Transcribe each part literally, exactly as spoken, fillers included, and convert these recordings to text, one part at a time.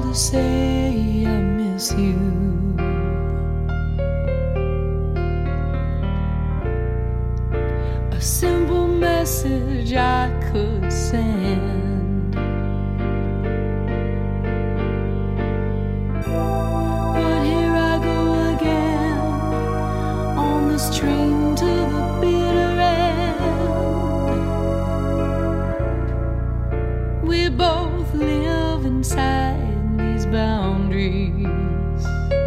to say I miss you. A simple message I could send, but here I go again on this train to the bitter end. We both live inside these boundaries.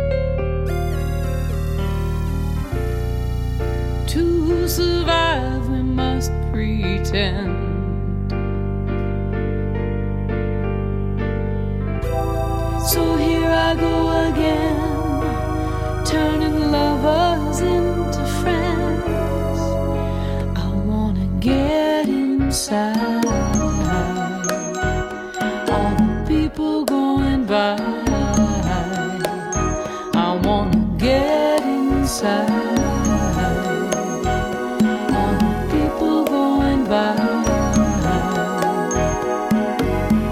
To survive we must pretend. So here I go again, turning lovers into friends. I wanna get inside all the people going by. I wanna get inside